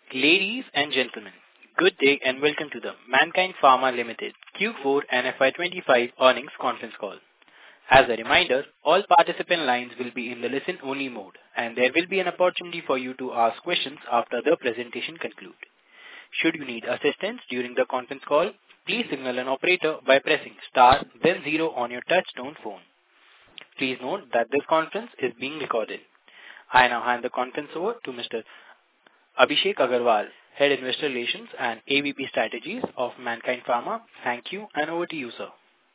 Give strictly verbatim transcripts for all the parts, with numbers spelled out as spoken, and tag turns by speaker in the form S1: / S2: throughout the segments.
S1: Ladies and gentlemen, good day and welcome to the Mankind Pharma Limited Q four and F Y twenty-five earnings conference call. As a reminder, all participant lines will be in the listen-only mode, and there will be an opportunity for you to ask questions after the presentation concludes. Should you need assistance during the conference call, please signal an operator by pressing star then zero on your touchtone phone. Please note that this conference is being recorded. I now hand the conference over to Mister Abhishek Agarwal, Head Investor Relations and A V P Strategies of Mankind Pharma. Thank you, and over to you, sir.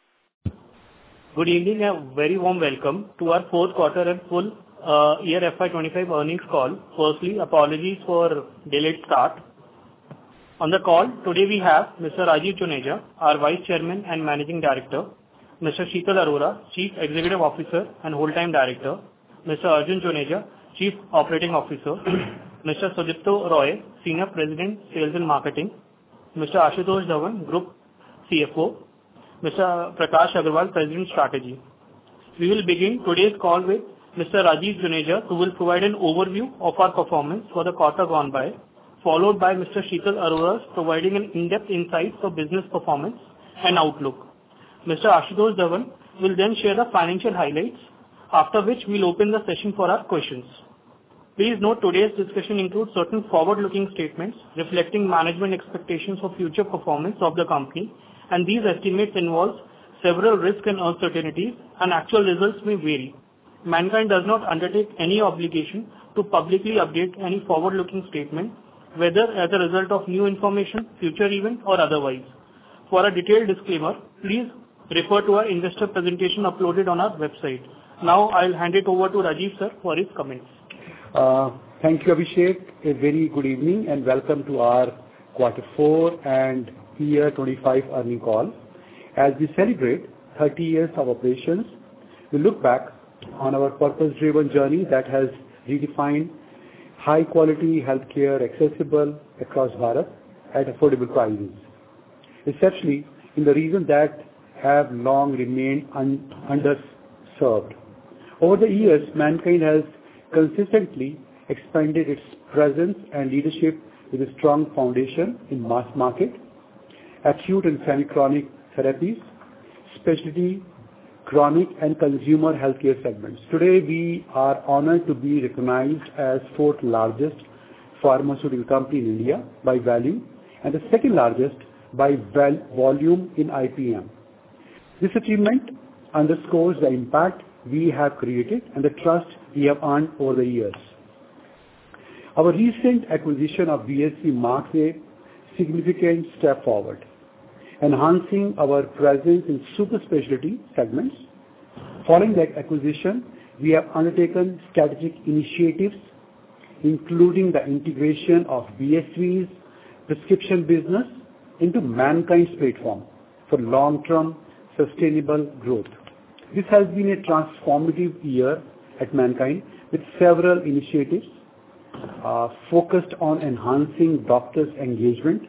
S2: Good evening and very warm welcome to our fourth quarter and full uh, year F Y twenty-five earnings call. Firstly, apologies for delayed start. On the call today we have Mister Rajeev Juneja, our Vice Chairman and Managing Director, Mister Sheetal Arora, Chief Executive Officer and Whole-Time Director, Mister Arjun Juneja, Chief Operating Officer, Mister Sudipto Roy, Senior President, Sales and Marketing, Mister Ashutosh Dhawan, Group C F O, Mister Prakash Agarwal, President, Strategy. We will begin today's call with Mister Rajeev Juneja, who will provide an overview of our performance for the quarter gone by, followed by Mister Sheetal Arora providing an in-depth insight for business performance and outlook. Mister Ashutosh Dhawan will then share the financial highlights, after which we'll open the session for our questions. Please note today's discussion includes certain forward-looking statements reflecting management expectations for future performance of the company, and these estimates involve several risks and uncertainties, and actual results may vary. Mankind does not undertake any obligation to publicly update any forward-looking statement, whether as a result of new information, future event, or otherwise. For a detailed disclaimer, please refer to our investor presentation uploaded on our website. Now I'll hand it over to Rajeev sir for his comments.
S3: Uh, thank you, Abhishek. A very good evening and welcome to our quarter four and year twenty-five earning call. As we celebrate thirty years of operations, we look back on our purpose-driven journey that has redefined high-quality healthcare accessible across Bharat at affordable prices, especially in the regions that have long remained un- underserved. Over the years, Mankind has consistently expanded its presence and leadership with a strong foundation in mass market, acute and semi-chronic therapies, specialty, chronic and consumer healthcare segments. Today, we are honored to be recognized as fourth largest pharmaceutical company in India by value and the second largest by val- volume in I P M. This achievement underscores the impact we have created and the trust we have earned over the years. Our recent acquisition of B S V marks a significant step forward, enhancing our presence in super specialty segments. Following that acquisition, we have undertaken strategic initiatives, including the integration of B S V's prescription business into Mankind's platform for long-term sustainable growth. This has been a transformative year at Mankind with several initiatives uh, focused on enhancing doctors' engagement,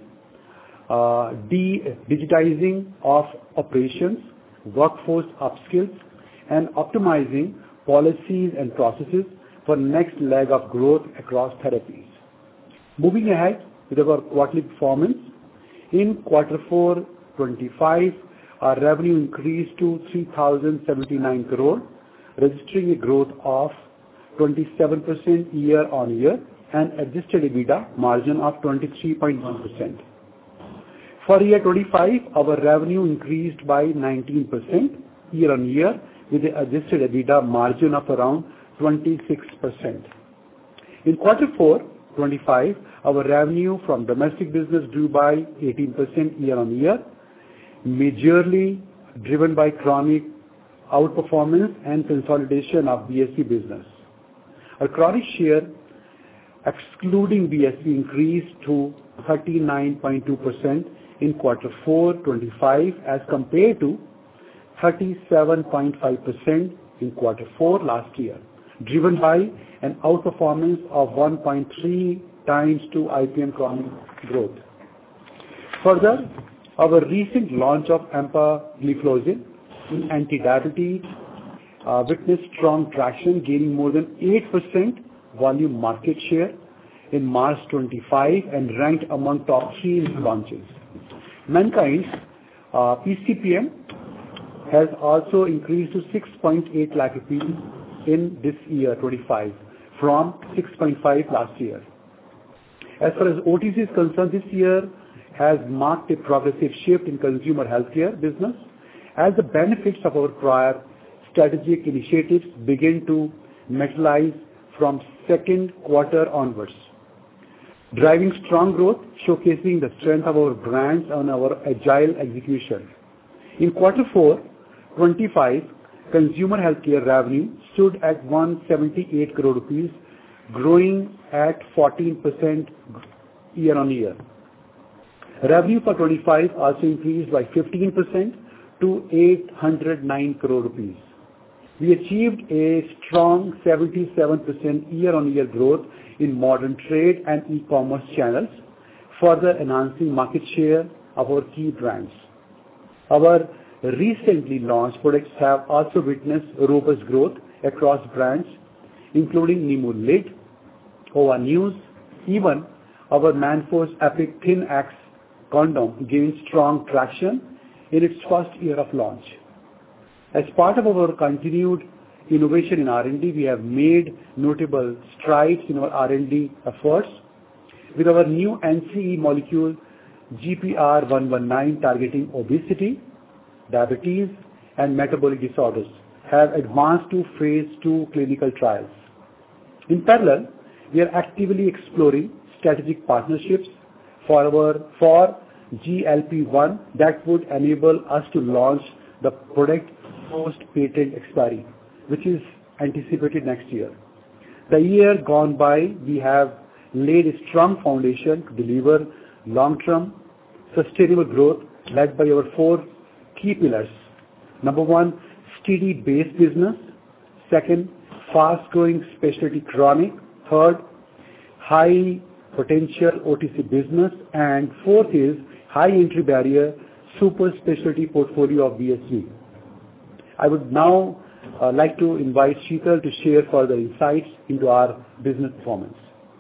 S3: uh, de- digitizing of operations, workforce upskills, and optimizing policies and processes for next leg of growth across therapies. Moving ahead with our quarterly performance, in quarter four twenty-five, our revenue increased to three thousand seventy-nine crore, registering a growth of twenty-seven percent year on year and adjusted EBITDA margin of twenty-three point one percent. For year twenty-five, our revenue increased by nineteen percent year on year with an adjusted EBITDA margin of around twenty-six percent. In quarter four twenty-five, our revenue from domestic business grew by eighteen percent year on year, majorly driven by chronic outperformance and consolidation of B S V business. Our chronic share, excluding B S V, increased to thirty-nine point two percent in quarter four twenty-five as compared to thirty-seven point five percent in quarter four last year, driven by an outperformance of one point three times to I P M chronic growth. Further, our recent launch of empagliflozin in anti-diabetes uh, witnessed strong traction, gaining more than eight percent volume market share in March twenty-five and ranked among top three in launches. Mankind's uh, P C P M has also increased to six point eight lakh rupees in this year twenty-five from six point five last year. As far as O T C is concerned, this year has marked a progressive shift in consumer healthcare business as the benefits of our prior strategic initiatives begin to materialize from second quarter onwards, driving strong growth, showcasing the strength of our brands and our agile execution. In quarter four, twenty-five, consumer healthcare revenue stood at one hundred seventy-eight crore rupees, growing at fourteen percent year on year. Revenue for twenty-five also increased by fifteen percent to eight hundred nine crore rupees. We achieved a strong seventy-seven percent year-on-year growth in modern trade and e-commerce channels, further enhancing market share of our key brands. Our recently launched products have also witnessed robust growth across brands, including Nemo Lid, Ova News. Even our Manforce Epic Thin Axe condom gained strong traction in its first year of launch. As part of our continued innovation in R and D, we have made notable strides in our R and D efforts with our new N C E molecule G P R one nineteen targeting obesity, diabetes, and metabolic disorders have advanced to phase two clinical trials. In parallel, we are actively exploring strategic partnerships for our for G L P one that would enable us to launch the product post-patent expiry, which is anticipated next year. The year gone by, we have laid a strong foundation to deliver long-term sustainable growth led by our four key pillars. Number one, steady base business. Second, fast-growing specialty chronic. Third, high potential O T C business. And fourth is high entry barrier super specialty portfolio of B S V. I would now uh, like to invite Sheetal to share further insights into our business performance.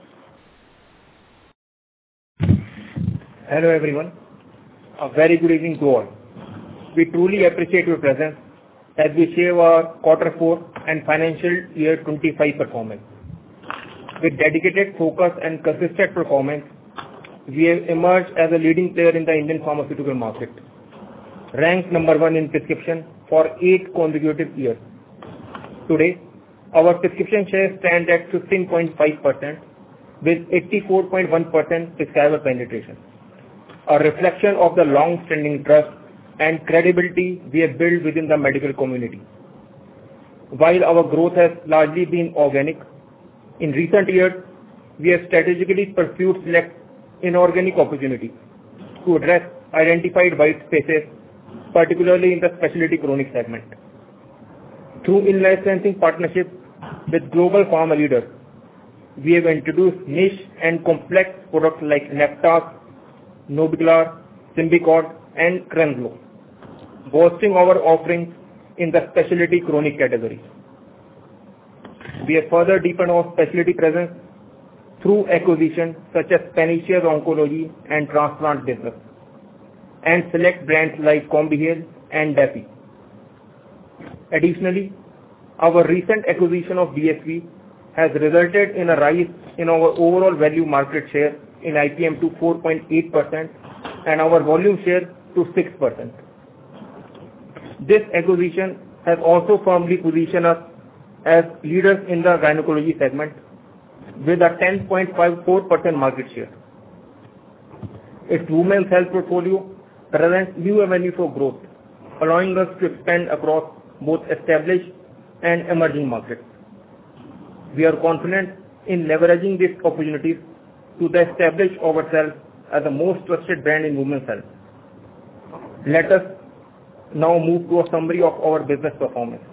S4: Hello everyone. A very good evening to all. We truly appreciate your presence as we share our quarter four and financial year twenty-five performance. With dedicated focus and consistent performance, we have emerged as a leading player in the Indian pharmaceutical market, ranked number one in prescription for eight consecutive years. Today, our prescription share stands at fifteen point five percent with eighty-four point one percent prescriber penetration, a reflection of the long-standing trust and credibility we have built within the medical community. While our growth has largely been organic, in recent years, we have strategically pursued select inorganic opportunities to address identified white spaces, particularly in the specialty chronic segment. Through in-licensing partnerships with global pharma leaders, we have introduced niche and complex products like Neptas, Nobiglar, Symbicort, and Crenlo, boosting our offerings in the specialty chronic category. We have further deepened our specialty presence through acquisitions such as Panacea Oncology and Transplant business, and select brands like Combihale and Daffy. Additionally, our recent acquisition of B S V has resulted in a rise in our overall value market share in I P M to four point eight percent and our volume share to six percent. This acquisition has also firmly positioned us as leaders in the gynecology segment with a ten point five four percent market share. Its women's health portfolio presents new avenue for growth, allowing us to expand across both established and emerging markets. We are confident in leveraging these opportunities to establish ourselves as the most trusted brand in women's health. Let us now move to a summary of our business performance.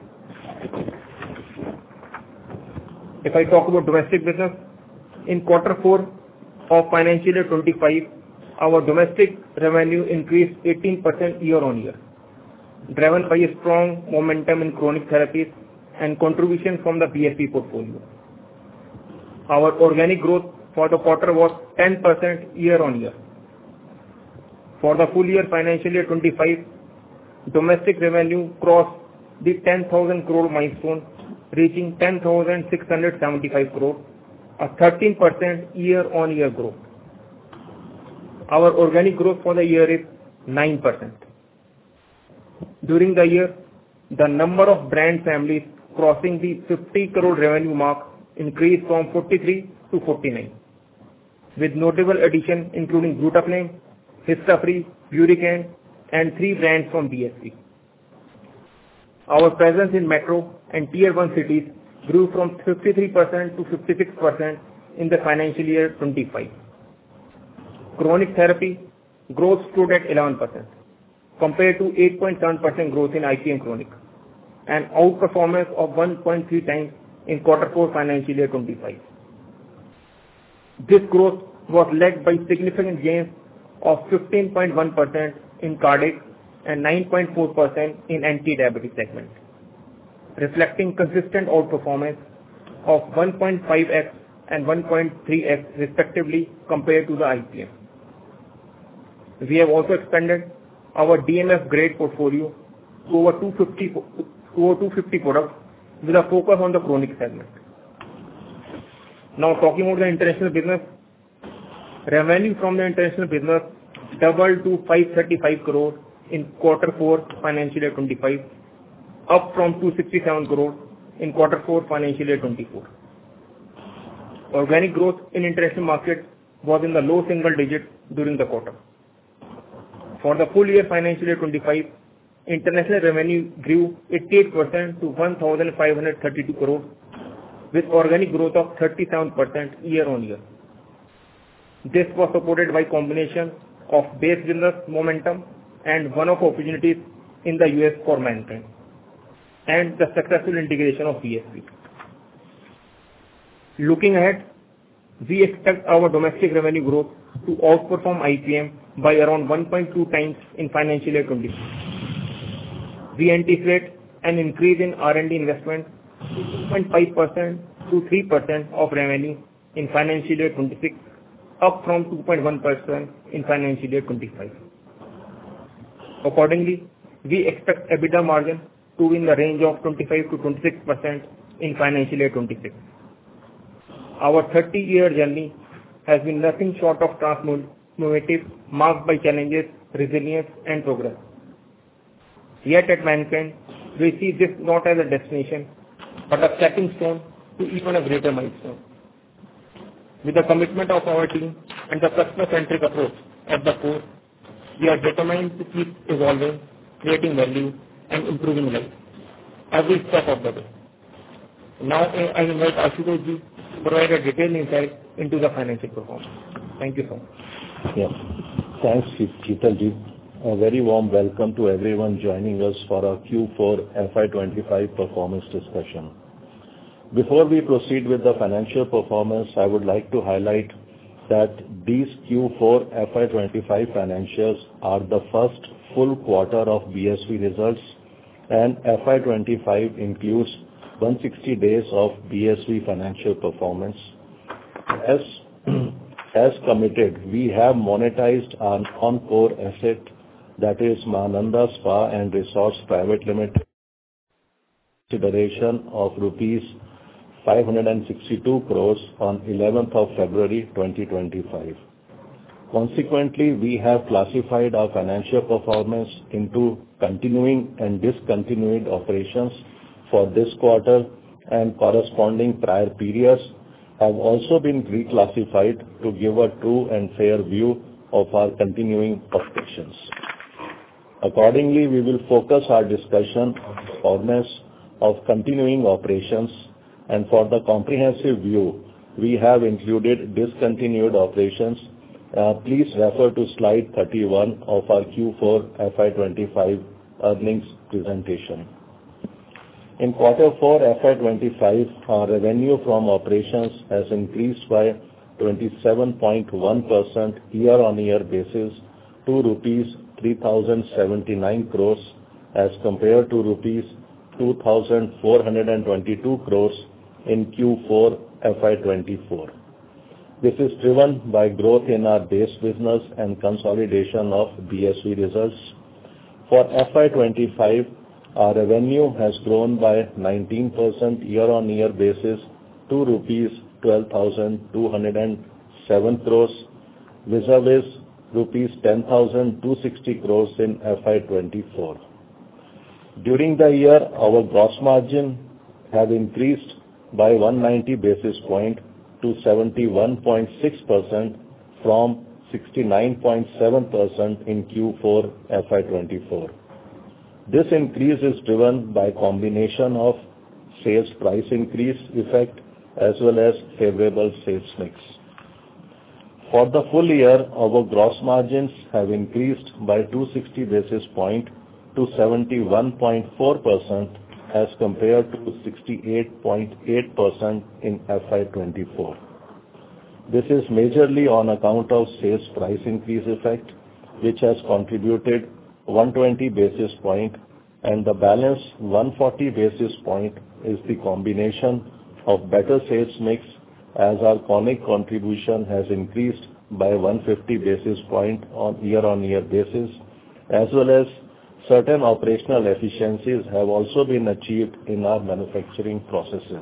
S4: If I talk about domestic business, in quarter four of financial year twenty-five, our domestic revenue increased eighteen percent year on year, driven by a strong momentum in chronic therapies and contribution from the B S V portfolio. Our organic growth for the quarter was ten percent year-on-year. For the full year financial year twenty-five, domestic revenue crossed the ten thousand crore milestone, reaching ten thousand six hundred seventy-five crore, a thirteen percent year-on-year growth. Our organic growth for the year is nine percent. During the year, the number of brand families crossing the fifty crore revenue mark increased from forty-three to forty-nine, with notable addition including Glutaflame, Histafree, Puricane, and three brands from B S V. Our presence in metro and tier one cities grew from fifty-three percent to fifty-six percent in the financial year twenty-five. Chronic therapy growth stood at eleven percent, compared to eight point seven percent growth in I P M chronic, and outperformance of one point three times in quarter four financial year twenty-five. This growth was led by significant gains of fifteen point one percent in cardiac and nine point four percent in anti-diabetes segment, reflecting consistent outperformance of one point five x and one point three x respectively compared to the I P M. We have also expanded our D M F grade portfolio to over two hundred fifty products with a focus on the chronic segment. Now talking about the international business, revenue from the international business doubled to five hundred thirty-five crore in quarter four financial year twenty-five, up from two hundred sixty-seven crore in quarter four financial year twenty-four. Organic growth in international markets was in the low single digits during the quarter. For the full year financial year twenty-five, international revenue grew eighty-eight percent to one thousand five hundred thirty-two crore, with organic growth of thirty-seven percent year-on-year. This was supported by combination of base business momentum and one-off opportunities in the U S for Mankind, and the successful integration of B S V. Looking ahead, we expect our domestic revenue growth to outperform I P M by around one point two times in financial year twenty-six. We anticipate an increase in R and D investment to two point five percent to three percent of revenue in financial year twenty-six, up from two point one percent in financial year twenty-five. Accordingly, we expect EBITDA margin to be in the range of twenty-five to twenty-six percent in financial year twenty-six. Our thirty-year journey has been nothing short of transformative, marked by challenges, resilience, and progress. Yet at Mankind, we see this not as a destination, but a stepping stone to even a greater milestone. With the commitment of our team and the customer-centric approach at the core, we are determined to keep evolving, creating value, and improving life every step of the way. Now I invite Ashutosh Ji to provide a detailed insight into the financial performance. Thank you so much.
S5: Yes. Thanks, Sheetal Ji. A very warm welcome to everyone joining us for our Q four F Y twenty-five performance discussion. Before we proceed with the financial performance, I would like to highlight that these Q four F Y twenty-five financials are the first full quarter of B S V results, and F Y twenty-five includes one hundred sixty days of B S V financial performance. As, as committed, we have monetized our non-core asset, that is Mahananda Spa and Resorts Private Limited, consideration of rupees five hundred sixty-two crores on eleventh of February twenty twenty-five. Consequently, we have classified our financial performance into continuing and discontinued operations for this quarter, and corresponding prior periods have also been reclassified to give a true and fair view of our continuing operations. Accordingly, we will focus our discussion on the performance of continuing operations, and for the comprehensive view, we have included discontinued operations. Uh, please refer to slide thirty-one of our Q four F Y twenty-five earnings presentation. In quarter four F Y twenty-five, our revenue from operations has increased by twenty-seven point one percent year-on-year basis to rupees three thousand seventy-nine crores as compared to rupees two thousand four hundred twenty-two crores in Q four F Y twenty-four. This is driven by growth in our base business and consolidation of B S V results. For F Y twenty-five, our revenue has grown by nineteen percent year-on-year basis to rupees twelve thousand two hundred seven crores, vis-a-vis rupees ten thousand two hundred sixty crores in F Y twenty-four. During the year, our gross margin have increased by one hundred ninety basis points to seventy-one point six percent from sixty-nine point seven percent in Q four F Y twenty-four. This increase is driven by combination of sales price increase effect as well as favorable sales mix. For the full year, our gross margins have increased by two hundred sixty basis points to seventy-one point four percent as compared to sixty-eight point eight percent in F Y twenty-four. This is majorly on account of sales price increase effect, which has contributed one hundred twenty basis points, and the balance one hundred forty basis points is the combination of better sales mix, as our chronic contribution has increased by one hundred fifty basis points on year-on-year basis, as well as certain operational efficiencies have also been achieved in our manufacturing processes.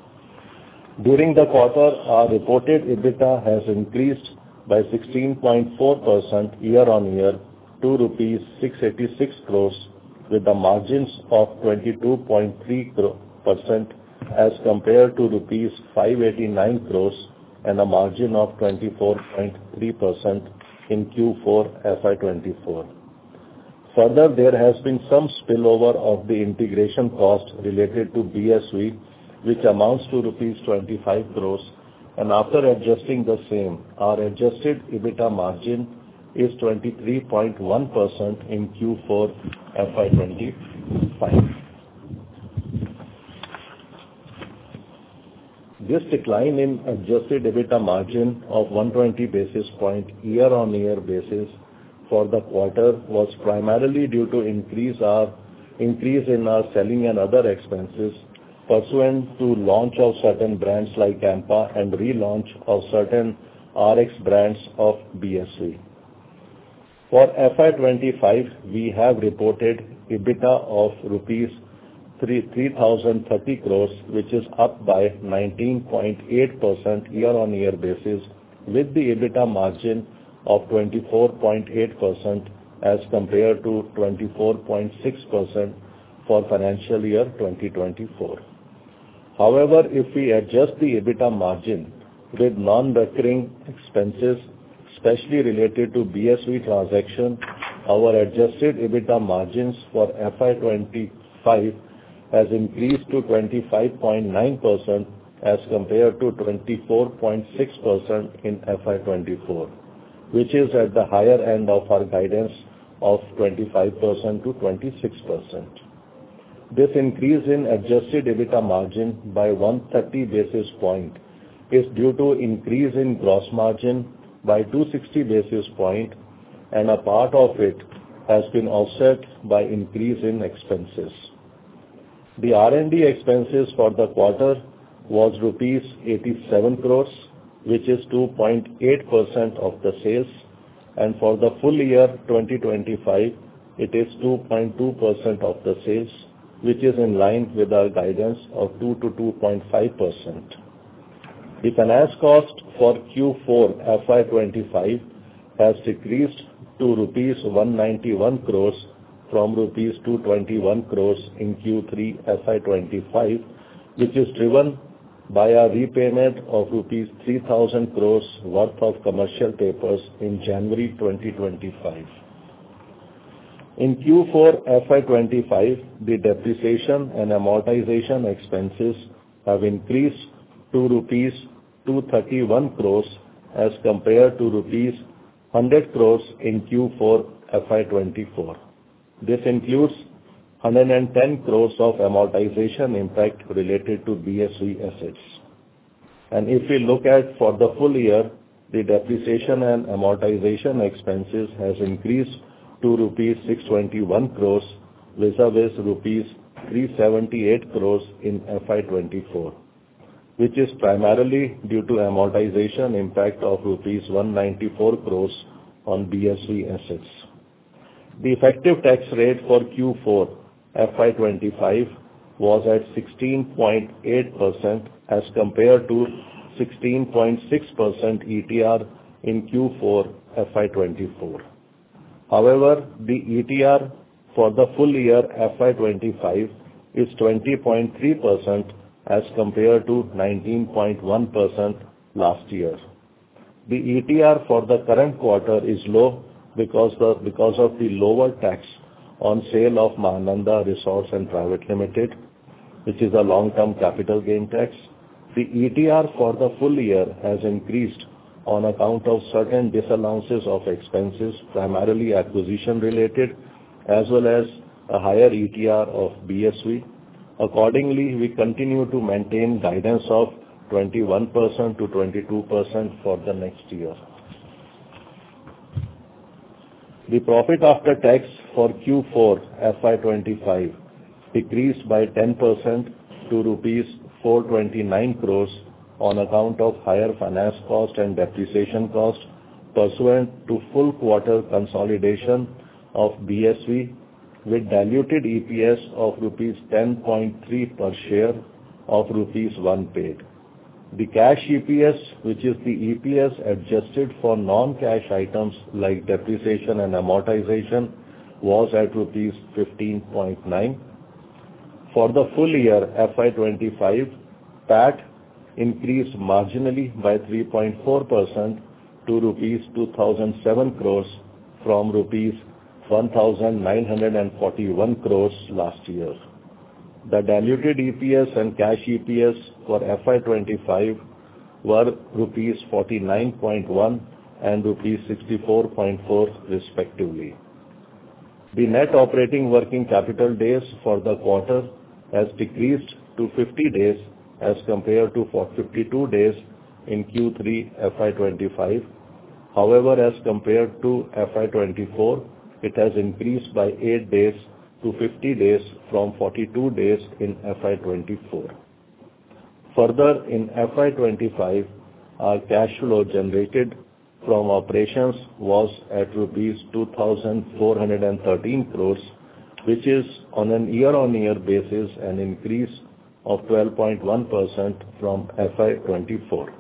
S5: During the quarter, our reported EBITDA has increased by sixteen point four percent year-on-year to rupees six hundred eighty-six crores, with the margins of twenty-two point three percent as compared to rupees five hundred eighty-nine crores and a margin of twenty-four point three percent in Q four F Y twenty-four. Further, there has been some spillover of the integration cost related to B S V, which amounts to rupees twenty-five crores, and after adjusting the same, our adjusted EBITDA margin is twenty-three point one percent in Q four F Y twenty-five. This decline in adjusted EBITDA margin of one hundred twenty basis point year-on-year basis for the quarter was primarily due to increase our increase in our selling and other expenses pursuant to launch of certain brands like Campa and relaunch of certain R X brands of B S V. For F Y twenty-five, we have reported EBITDA of rupees three thousand thirty crores, which is up by nineteen point eight percent year-on-year basis, with the EBITDA margin of twenty-four point eight percent as compared to twenty-four point six percent for financial year twenty twenty-four. However, if we adjust the EBITDA margin with non-recurring expenses, especially related to B S V transaction, our adjusted EBITDA margins for F Y twenty-five has increased to twenty-five point nine percent as compared to twenty-four point six percent in F Y twenty-four, which is at the higher end of our guidance of twenty-five percent to twenty-six percent. This increase in adjusted EBITDA margin by one hundred thirty basis points is due to increase in gross margin by two hundred sixty basis points, and a part of it has been offset by increase in expenses. The R and D expenses for the quarter was rupees eighty-seven crores, which is two point eight percent of the sales, and for the full year twenty twenty-five, it is two point two percent of the sales, which is in line with our guidance of two to two point five percent. The finance cost for Q four F Y twenty-five has decreased to rupees one hundred ninety-one crores from rupees two hundred twenty-one crores in Q three F Y twenty-five, which is driven by a repayment of rupees three thousand crores worth of commercial papers in January twenty twenty-five. In Q four F Y twenty-five, the depreciation and amortization expenses have increased to rupees two hundred thirty-one crores as compared to rupees one hundred crores in Q four F Y twenty-four. This includes one hundred ten crores of amortization impact related to B S V assets. And if we look at for the full year, the depreciation and amortization expenses has increased to rupees six hundred twenty-one crores vis-a-vis rupees three hundred seventy-eight crores in F Y twenty-four. which is primarily due to amortization impact of rupees one ninety-four crores on B S V assets. The effective tax rate for Q four F Y twenty-five was at sixteen point eight percent as compared to sixteen point six percent E T R in Q four F Y twenty-four. However, the E T R for the full year F Y twenty-five is twenty point three percent as compared to nineteen point one percent last year. The E T R for the current quarter is low because, the, because of the lower tax on sale of Mahananda Resorts and Private Limited, which is a long-term capital gain tax. The E T R for the full year has increased on account of certain disallowances of expenses, primarily acquisition-related, as well as a higher E T R of B S V. Accordingly, we continue to maintain guidance of twenty-one percent to twenty-two percent for the next year. The profit after tax for Q four F Y twenty-five decreased by ten percent to rupees four twenty-nine crores on account of higher finance cost and depreciation cost pursuant to full quarter consolidation of B S V with diluted E P S of rupees ten point three per share of rupees one paid. The cash E P S, which is the E P S adjusted for non-cash items like depreciation and amortization, was at rupees fifteen point nine. For the full year F Y twenty-five, P A T increased marginally by three point four percent to rupees two thousand seven crores from rupees one thousand nine hundred forty-one crores last year. The diluted E P S and cash E P S for F Y twenty-five were rupees forty-nine point one and rupees sixty-four point four respectively. The net operating working capital days for the quarter has decreased to fifty days as compared to fifty-two days in Q three F Y twenty-five. However, as compared to F Y twenty-four, it has increased by eight days to fifty days from forty-two days in F Y twenty-four. Further, in F Y twenty-five, our cash flow generated from operations was at rupees two thousand four hundred thirteen crores, which is on an year-on-year basis an increase of twelve point one percent from F Y twenty-four.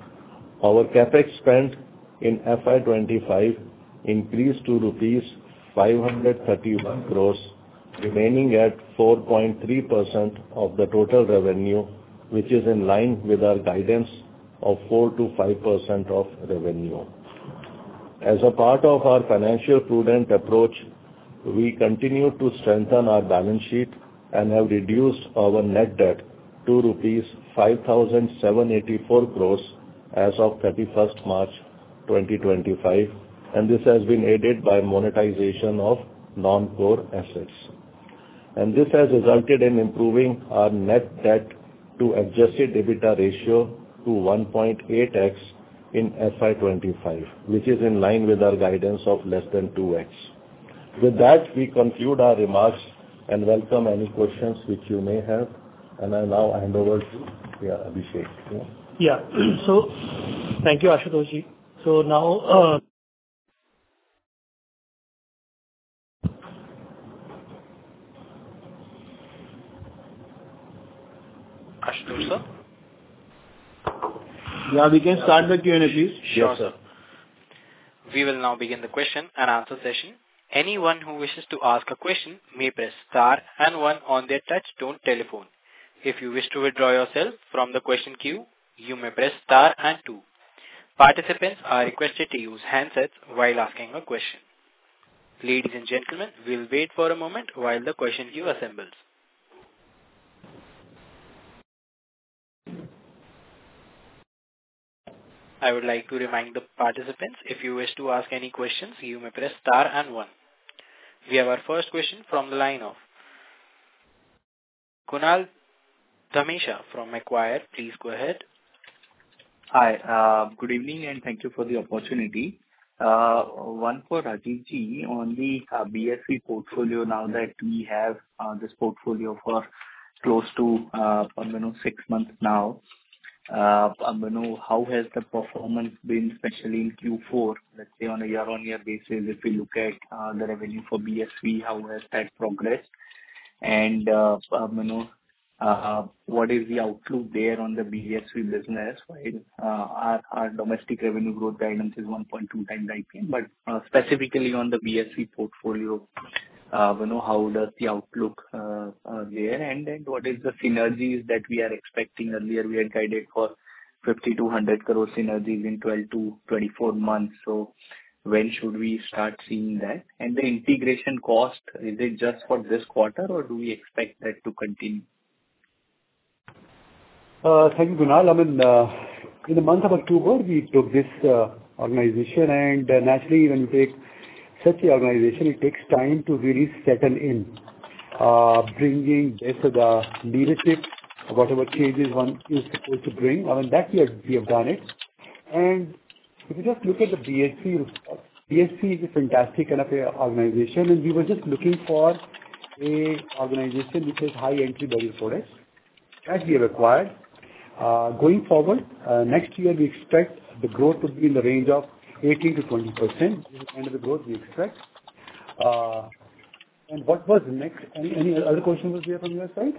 S5: Our capex spent in F Y twenty-five increased to rupees five hundred thirty-one crores, remaining at four point three percent of the total revenue, which is in line with our guidance of four to five percent of revenue. As a part of our financial prudent approach, we continue to strengthen our balance sheet and have reduced our net debt to rupees five thousand seven hundred eighty-four crores as of thirty-first March twenty twenty-five, and this has been aided by monetization of non-core assets. And this has resulted in improving our net debt to adjusted EBITDA ratio to one point eight x in F Y twenty-five, which is in line with our guidance of less than two x. With that, we conclude our remarks and welcome any questions which you may have. And I now hand over to yeah, Abhishek. Yeah.
S2: Yeah. So, thank you, Ashutosh ji. So now, uh,
S1: Ashutosh, sir?
S2: yeah, we can start the Q and A, please.
S1: Sure, yes, sir. We will now begin the question and answer session. Anyone who wishes to ask a question may press star and one on their touch-tone telephone. If you wish to withdraw yourself from the question queue, you may press star and two. Participants are requested to use handsets while asking a question. Ladies and gentlemen, we'll wait for a moment while the question queue assembles. I would like to remind the participants, if you wish to ask any questions, you may press star and one. We have our first question from the line of Kunal Dhamesha from Macquarie. Please go ahead.
S6: Hi, uh, good evening and thank you for the opportunity. Uh, one for Rajeev ji on the uh, B S V portfolio. Now that we have uh, this portfolio for close to uh, you know six months now, uh, um, you know, how has the performance been, especially in Q four, let's say on a year-on-year basis, if we look at uh, the revenue for B S V, how has that progressed? And, uh, um, you know, uh, what is the outlook there on the B S V business? While uh, our our domestic revenue growth guidance is one point two times I P M, but uh, specifically on the B S V portfolio, uh, you know, how does the outlook uh, uh, there? And then what is the synergies that we are expecting? Earlier, we had guided for fifty to one hundred crore synergies in twelve to twenty-four months. So when should we start seeing that? And the integration cost, is it just for this quarter, or do we expect that to continue?
S3: Uh, Thank you, Kunal. I mean, uh, in the month of October, we took this uh, organization, and uh, naturally, when you take such an organization, it takes time to really settle in, uh, bringing this to the leadership, whatever changes one is supposed to bring. I mean, that we have, we have done it. And if you just look at the B S V, B S V is a fantastic kind of a organization, and we were just looking for a organization which has high entry barrier products that we have acquired. Uh, going forward, uh, next year we expect the growth to be in the range of eighteen to twenty percent. This is the kind of the growth we expect. Uh, and what was next? Any, any other question was there from your side?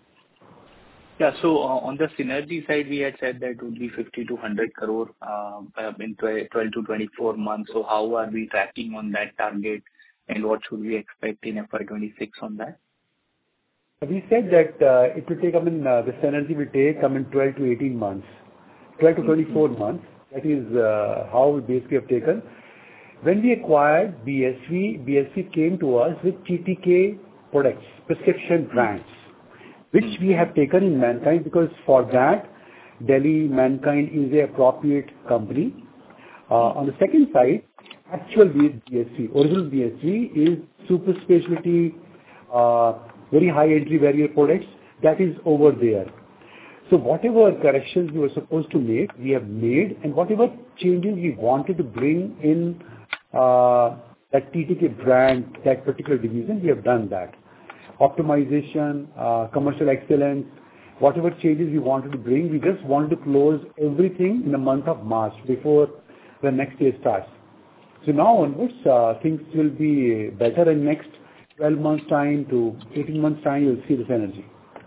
S6: Yeah. So uh, on the synergy side, we had said that it would be fifty to one hundred crore uh, in twelve to twenty-four months. So how are we tracking on that target, and what should we expect in F Y twenty-six on that?
S3: We said that uh, it will take, I mean, uh, the synergy will take, I mean, twelve to eighteen months, twelve to twenty-four mm-hmm. months. That is uh, how we basically have taken. When we acquired B S V, B S V came to us with T T K products, prescription brands, which we have taken in Mankind, because for that, Delhi Mankind is a appropriate company. Uh, on the second side, actual B S V, original B S V is super specialty, uh, very high entry barrier products, that is over there. So whatever corrections we were supposed to make, we have made, and whatever changes we wanted to bring in uh, that T T K brand, that particular division, we have done that. Optimization, uh, commercial excellence, whatever changes we wanted to bring, we just wanted to close everything in the month of March before the next year starts. So now onwards, uh, things will be better in next twelve months time to eighteen months time, you'll see the synergy.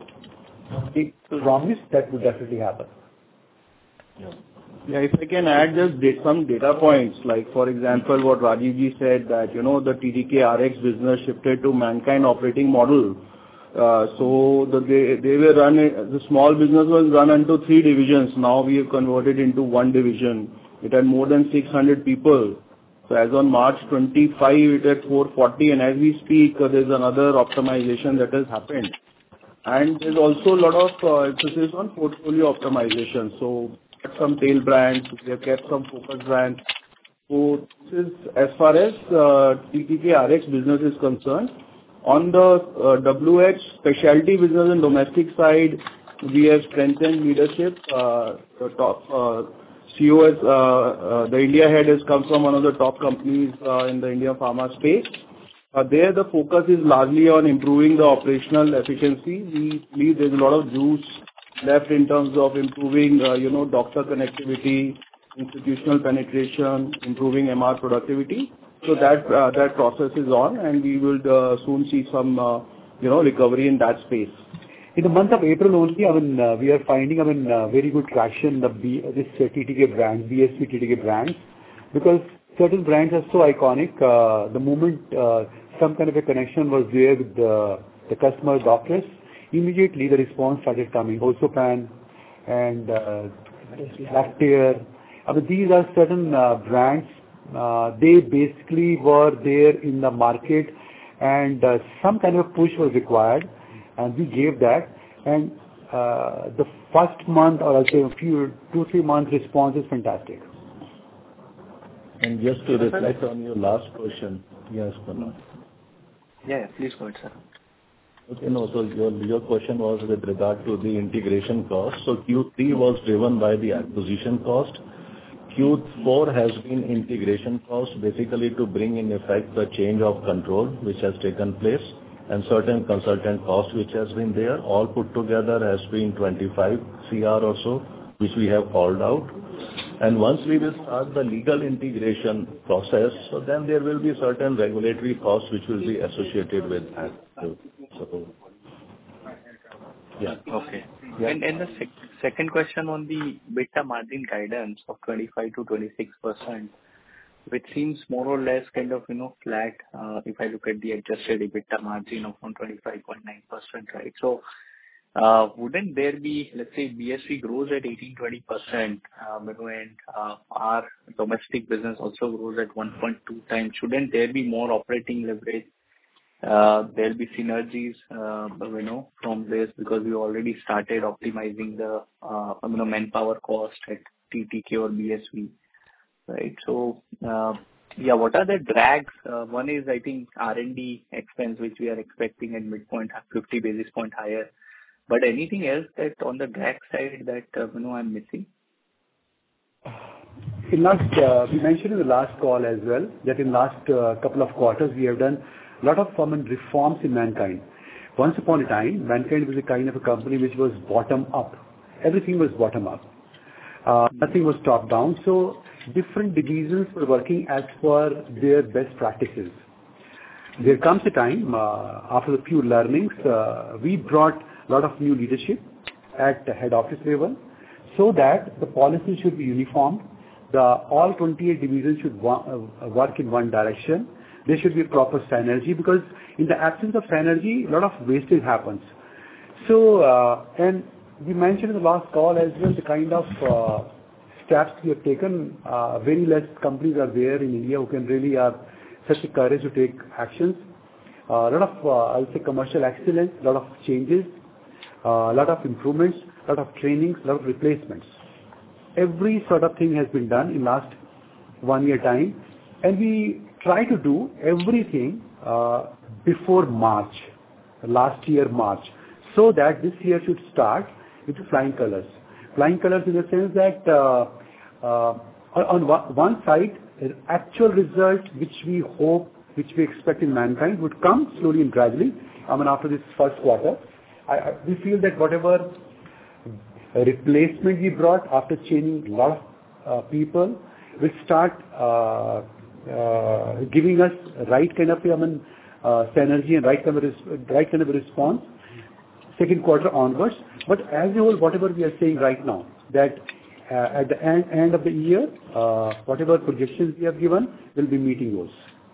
S3: We promise that will definitely happen.
S7: Yeah. Yeah, if I can add just date, some data points, like for example, what Rajiv ji said that, you know, the T T K R X business shifted to Mankind operating model. Uh, so the, they, they were run, the small business was run into three divisions. Now we have converted into one division. It had more than six hundred people. So as on March twenty-fifth, it had four forty, and as we speak, uh, there's another optimization that has happened. And there's also a lot of uh, emphasis on portfolio optimization. So some tail brands, we have kept some focus brands. So this is as far as uh, T T K R X business is concerned. On the uh, W H specialty business and domestic side, we have strengthened leadership. Uh, the top uh, C O S, uh, uh, the India head has come from one of the top companies uh, in the India pharma space. Uh, there the focus is largely on improving the operational efficiency. We believe there's a lot of juice left in terms of improving, uh, you know, doctor connectivity, institutional penetration, improving M R productivity. So that uh, that process is on, and we will uh, soon see some, uh, you know, recovery in that space.
S3: In the month of April only, I mean, uh, we are finding, I mean, uh, very good traction in the B, this uh, T T K brand, B S V T T K brands, because certain brands are so iconic. Uh, the moment uh, some kind of a connection was there with the, the customer doctors, immediately the response started coming. Hosopan and uh, Lactair. I mean, these are certain uh, brands. Uh, they basically were there in the market, and uh, some kind of a push was required, and we gave that. And uh, the first month, or I'll say a few, two, three months response is fantastic.
S5: And just to reflect on your last question, yes, Kunal.
S6: Yeah, please go ahead, sir.
S5: Okay, no, so your, your question was with regard to the integration cost. So Q three was driven by the acquisition cost. Q four has been integration cost, basically to bring in effect the change of control which has taken place, and certain consultant cost which has been there. All put together has been twenty-five C R or so which we have called out. And once we will start the legal integration process, so then there will be certain regulatory costs which will be associated with that. So, yeah.
S6: Okay. Yeah. And, and the sec- second question on the EBITDA margin guidance of twenty-five to twenty-six percent, which seems more or less kind of, you know, flat, uh, if I look at the adjusted EBITDA margin of around twenty-five point nine percent, right? So, uh, wouldn't there be, let's say, B S V grows at eighteen to twenty percent, um, and uh, our domestic business also grows at one point two times. Shouldn't there be more operating leverage? Uh, there'll be synergies, uh, you know, from this, because we already started optimizing the, uh, you know, manpower cost at T T K or B S V. Right. So, uh, yeah, what are the drags? Uh, one is, I think, R and D expense, which we are expecting at midpoint, fifty basis point higher. But anything else that on the drag side that, uh, you know, I'm missing?
S3: In last, uh, we mentioned in the last call as well, that in last uh, couple of quarters, we have done a lot of common reforms in Mankind. Once upon a time, Mankind was a kind of a company which was bottom up. Everything was bottom up. Uh, nothing was top down. So different divisions were working as per their best practices. There comes a time, uh, after a few learnings, uh, we brought a lot of new leadership at the head office level, so that the policy should be uniform. The all twenty-eight divisions should wa- uh, work in one direction. There should be proper synergy, because in the absence of synergy, a lot of wastage happens. So, uh, and we mentioned in the last call as well the kind of uh, steps we have taken. Uh, very less companies are there in India who can really have such a courage to take actions. A uh, lot of, uh, I'll say, commercial excellence, a lot of changes, a uh, lot of improvements, a lot of trainings, a lot of replacements. Every sort of thing has been done in last one year time, and we try to do everything uh, before March, last year March, so that this year should start with flying colors. Flying colors in the sense that uh, uh, on one side, actual results which we hope, which we expect in Mankind would come slowly and gradually. I mean, after this first quarter, I, I, we feel that whatever replacement we brought after changing a lot of uh, people will start uh, uh, giving us right kind of I mean, uh, synergy and right kind of res- right kind of a response second quarter onwards. But as a whole, whatever we are saying right now, that uh, at the end, end of the year, uh, whatever projections we have given, will be meeting those.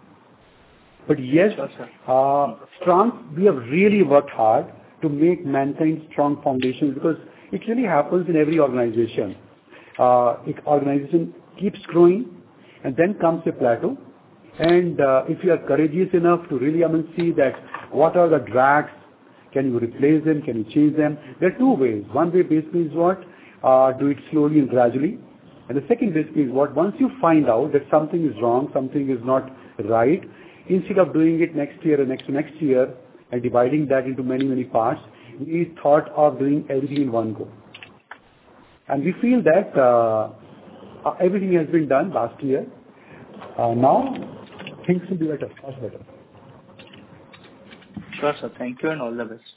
S3: But yes, uh, strong, we have really worked hard to make Mankind strong foundations, because it really happens in every organization. Uh, organization keeps growing, and then comes a plateau. And uh, if you are courageous enough to really I mean, see that what are the drags, can you replace them, can you change them? There are two ways. One way basically is what? Uh, do it slowly and gradually. And the second basically is what? Once you find out that something is wrong, something is not right, instead of doing it next year and next to next year and dividing that into many, many parts, we thought of doing everything in one go. And we feel that uh, everything has been done last year. Uh, now, things will be better, much better.
S6: Sure, sir. Thank you and all the best.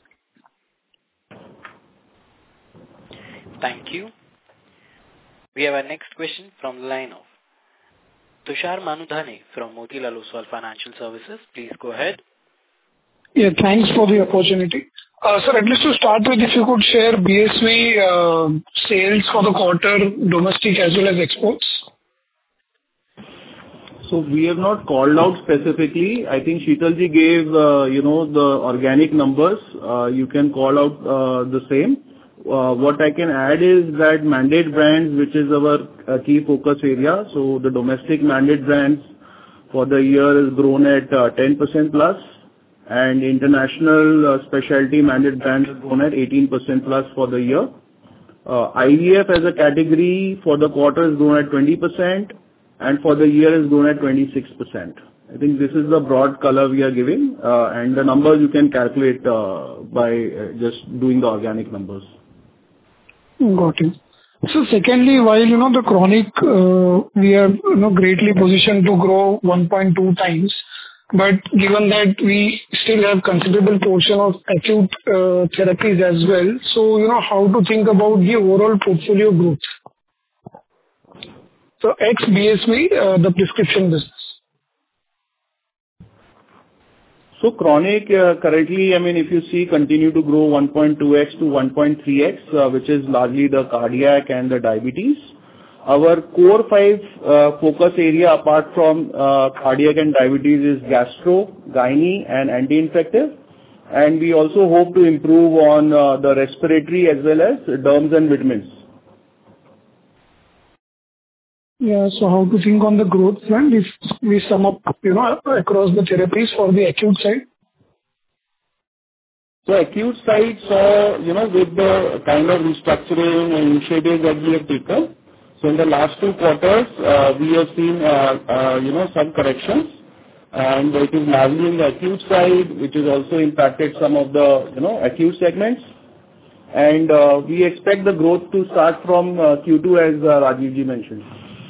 S1: Thank you. We have our next question from the line of Tushar Manudhane from Motilal Oswal Financial Services. Please go ahead.
S8: Yeah, thanks for the opportunity. Uh, sir, at least to start with, if you could share B S V uh, sales for the quarter, domestic as well as exports.
S7: So we have not called out specifically. I think Sheetalji gave, uh, you know, the organic numbers. Uh, you can call out uh, the same. Uh, what I can add is that mandate brands, which is our uh, key focus area. So the domestic mandate brands for the year has grown at uh, ten percent plus, and international uh, specialty mandate brands has grown at eighteen percent plus for the year. Uh, I V F as a category for the quarter has grown at twenty percent. And for the year is grown at twenty-six percent. I think this is the broad color we are giving, uh, and the numbers you can calculate uh, by uh, just doing the organic numbers.
S8: Got it. So secondly, while, you know, the chronic, uh, we are, you know, greatly positioned to grow one point two times, But given that we still have considerable portion of acute uh, therapies as well, so, you know, how to think about the overall portfolio growth? So ex B S V, uh, the prescription business.
S7: So chronic, uh, currently, I mean, if you see, continue to grow one point two x to one point three x, uh, which is largely the cardiac and the diabetes. Our core five uh, focus area, apart from uh, cardiac and diabetes, is gastro, gynae, and anti-infective. And we also hope to improve on uh, the respiratory as well as derms and vitamins.
S8: Yeah, so how to think on the growth front if we sum up, you know, across the therapies for the acute side?
S7: So acute side, so, you know, with the kind of restructuring and initiatives that we have taken, so in the last two quarters, uh, we have seen, uh, uh, you know, some corrections, and it is largely in the acute side, which has also impacted some of the, you know, acute segments. And uh, we expect the growth to start from uh, Q two, as uh, Rajeev ji mentioned.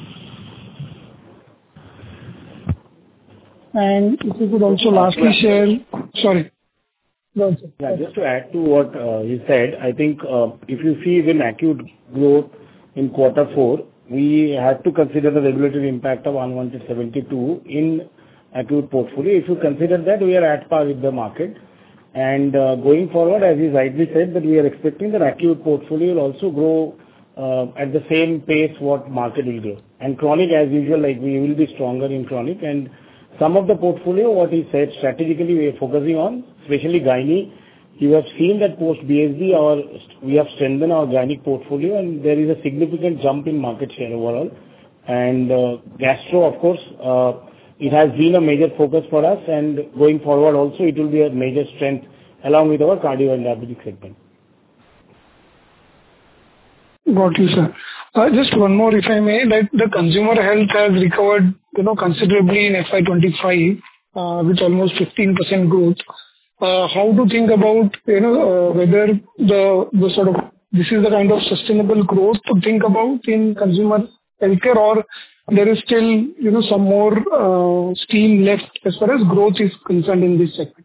S8: And if you could also lastly share... Sorry. No,
S2: yeah, just to add to what uh, he said, I think uh, if you see even acute growth in quarter four, we had to consider the regulatory impact of unwanted seventy-two in acute portfolio. If you consider that, we are at par with the market. And uh, going forward, as he rightly said, that we are expecting that acute portfolio will also grow uh, at the same pace what market will grow. And chronic, as usual, like we will be stronger in chronic. And some of the portfolio, what he said, strategically we are focusing on, especially gynae. You have seen that post B S V, our, we have strengthened our gynae portfolio, and there is a significant jump in market share overall. And uh, gastro, of course, uh, it has been a major focus for us, and going forward also it will be a major strength along with our cardio and diabetic segment.
S8: Got you, sir. Uh, just one more, if I may, that the consumer health has recovered, you know, considerably in F Y twenty-five, uh, with almost fifteen percent growth. Uh, how to think about, you know, uh, whether the, the sort of, this is the kind of sustainable growth to think about in consumer healthcare, or there is still, you know, some more uh, steam left as far as growth is concerned in this segment?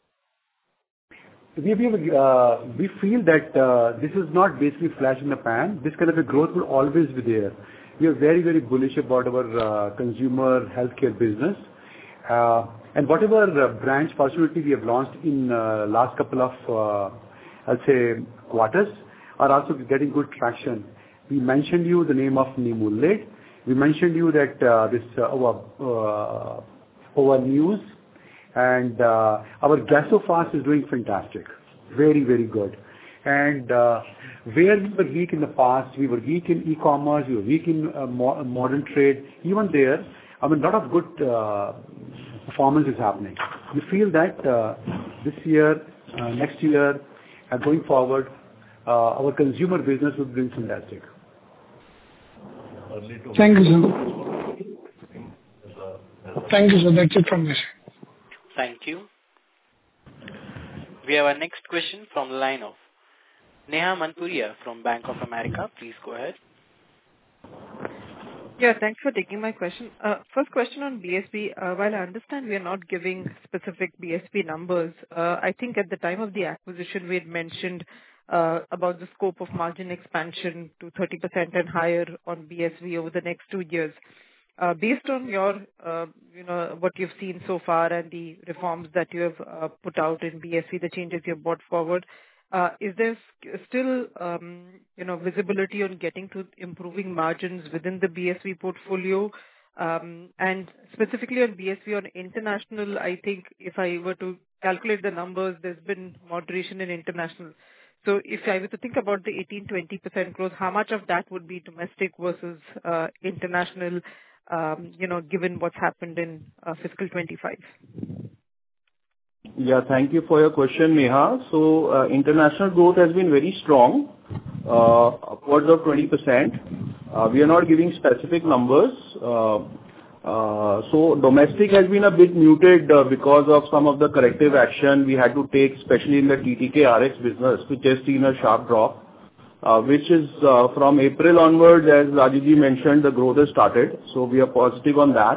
S3: We, we, uh, we feel that uh, this is not basically flash in the pan. This kind of a growth will always be there. We are very, very bullish about our uh, consumer healthcare business. Uh, and whatever uh, branch possibility we have launched in uh, last couple of, uh, I'll say, quarters are also getting good traction. We mentioned you the name of Nimulid. We mentioned you that uh, this uh, our, uh, our news. And uh, our Gasofast is doing fantastic, very, very good. And uh, where we were weak in the past, we were weak in e-commerce, we were weak in uh, mo- modern trade. Even there, I mean, a lot of good uh, performance is happening. We feel that uh, this year, uh, next year, and going forward, uh, our consumer business will be doing fantastic.
S8: Thank you, sir. Thank you, sir. That's it from me.
S1: Thank you. We have our next question from the line of Neha Manpuria from Bank of America. Please go ahead.
S9: Yeah, thanks for taking my question. Uh, first question on B S V. Uh, while I understand we are not giving specific B S V numbers, uh, I think at the time of the acquisition we had mentioned uh, about the scope of margin expansion to thirty percent and higher on B S V over the next two years. Uh, based on your, uh, you know, what you've seen so far and the reforms that you have uh, put out in B S V, the changes you have brought forward, uh, is there st- still, um, you know, visibility on getting to improving margins within the B S V portfolio? Um, and specifically on B S V on international, I think if I were to calculate the numbers, there's been moderation in international. So if I were to think about the eighteen to twenty percent growth, how much of that would be domestic versus uh, international? Um, you know, given what's happened in uh, fiscal twenty-five?
S7: Yeah, thank you for your question, Neha. So, uh, international growth has been very strong, uh, upwards of twenty percent. Uh, we are not giving specific numbers. Uh, uh, so, domestic has been a bit muted uh, because of some of the corrective action we had to take, especially in the T T K R X business, which has seen a sharp drop. Uh, which is uh, from April onwards, as Rajeev ji mentioned, the growth has started. So we are positive on that.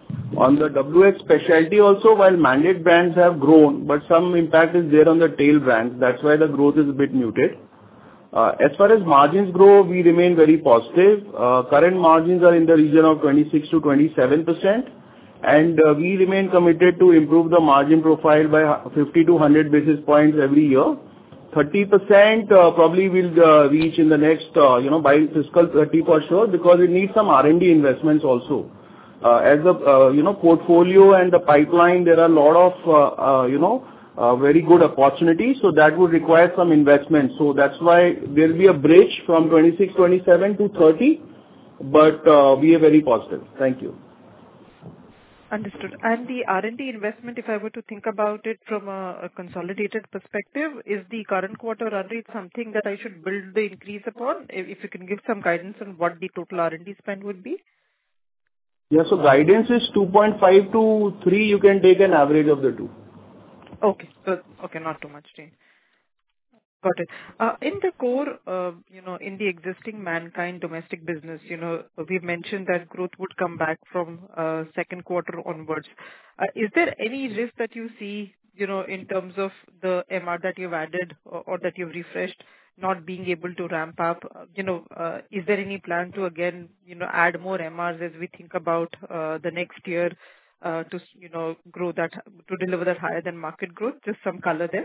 S7: On the W X specialty also, while mandate brands have grown, but some impact is there on the tail brands. That's why the growth is a bit muted. Uh, As far as margins grow, we remain very positive. Uh, Current margins are in the region of twenty-six to twenty-seven percent, and uh, we remain committed to improve the margin profile by fifty to one hundred basis points every year. thirty percent uh, probably will uh, reach in the next, uh, you know, by fiscal thirty for sure, because it needs some R and D investments also. Uh, As the, uh, you know, portfolio and the pipeline, there are a lot of, uh, uh, you know, uh, very good opportunities, so that would require some investment. So that's why there will be a bridge from twenty-six, twenty-seven to thirty, but uh, we are very positive. Thank you.
S9: Understood. And the R and D investment, if I were to think about it from a a consolidated perspective, is the current quarter run rate something that I should build the increase upon? If if you can give some guidance on what the total R and D spend would be?
S7: Yeah, so guidance is two point five to three. You can take an average of the two.
S9: Okay. So, okay, not too much change. Got it. Uh, In the core, uh, you know, in the existing Mankind domestic business, you know, we've mentioned that growth would come back from uh second quarter onwards. Uh, Is there any risk that you see, you know, in terms of the M R that you've added or or that you've refreshed, not being able to ramp up? Uh, You know, uh is there any plan to again, you know, add more M Rs as we think about uh the next year, uh to, you know, grow that, to deliver that higher than market growth? Just some color there.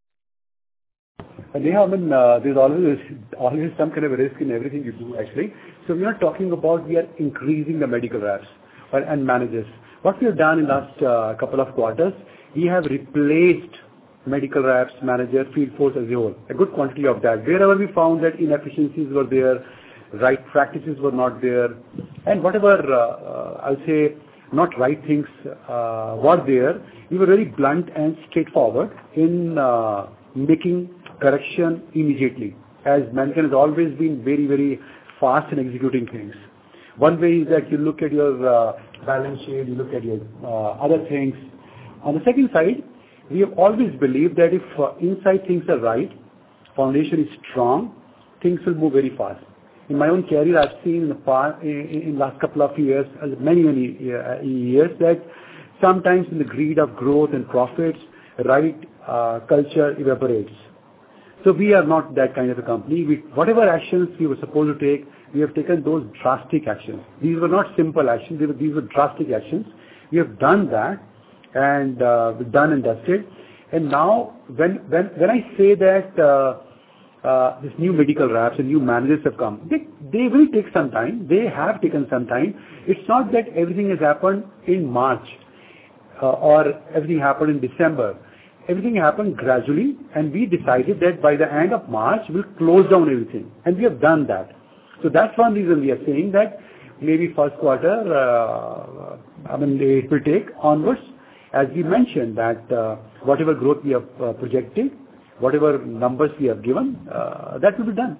S3: And yeah, I mean, uh, there's always always some kind of a risk in everything you do, actually. So we are not talking about we are increasing the medical reps or, and managers. What we have done in last uh, couple of quarters, we have replaced medical reps, manager, field force as a whole, a good quantity of that. Wherever we found that inefficiencies were there, right practices were not there, and whatever, uh, uh, I'll say, not right things uh, were there, we were very blunt and straightforward in uh, making correction immediately, as Mankind has always been very, very fast in executing things. One way is that you look at your uh, balance sheet, you look at your uh, other things. On the second side, we have always believed that if uh, inside things are right, foundation is strong, things will move very fast. In my own career, I've seen in the past, in, in last couple of years, many, many uh, years, that sometimes in the greed of growth and profits, right uh, culture evaporates. So we are not that kind of a company. We, whatever actions we were supposed to take, we have taken those drastic actions. These were not simple actions. These were, these were drastic actions. We have done that, and uh, we've done and dusted. And now, when when when I say that uh, uh, this new medical reps and new managers have come, they they will take some time. They have taken some time. It's not that everything has happened in March uh, or everything happened in December. Everything happened gradually, and we decided that by the end of March, we'll close down everything. And we have done that. So that's one reason we are saying that maybe first quarter, uh, I mean, it will take onwards. As we mentioned, that uh, whatever growth we have uh, projected, whatever numbers we have given, uh, that will be done.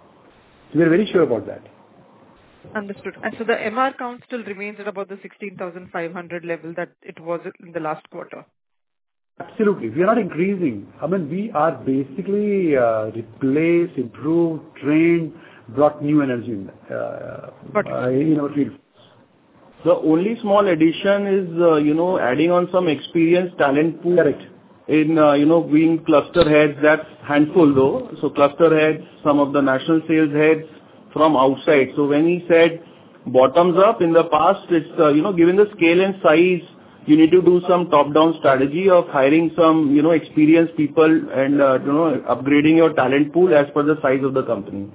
S3: We are very sure about that.
S9: Understood. And so the M R count still remains at about the sixteen thousand five hundred level that it was in the last quarter.
S3: Absolutely. We are not increasing. I mean, we are basically uh, replaced, improved, trained, brought new energy in, uh, uh, in our field.
S7: The only small addition is, uh, you know, adding on some experienced talent pool.
S3: Correct.
S7: In, uh, you know, being cluster heads, that's handful though. So cluster heads, some of the national sales heads from outside. So when he said bottoms up in the past, it's, uh, you know, given the scale and size, you need to do some top-down strategy of hiring some, you know, experienced people and, uh, you know, upgrading your talent pool as per the size of the company.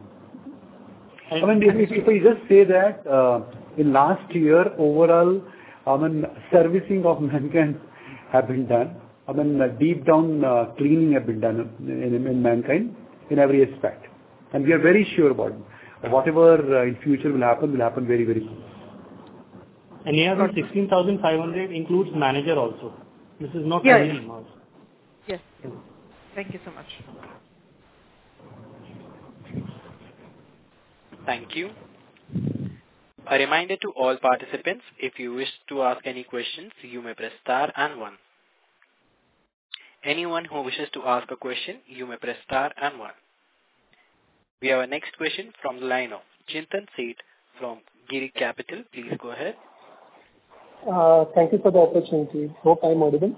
S3: I mean, if, if we just say that uh, in last year, overall, I mean, servicing of Mankind have been done. I mean, uh, deep down uh, cleaning have been done in, in, in Mankind in every aspect. And we are very sure about it. Whatever uh, in future will happen, will happen very, very soon.
S2: And here the sixteen thousand five hundred includes manager also. This is not
S9: yeah,
S2: only
S9: yeah.
S2: M Rs.
S9: Yes. Thank you so much.
S1: Thank you. A reminder to all participants, if you wish to ask any questions, you may press star and one. Anyone who wishes to ask a question, you may press star and one. We have a next question from the line of Chintan Seth from Giri Capital. Please go ahead.
S10: Uh, Thank you for the opportunity. Hope I'm audible.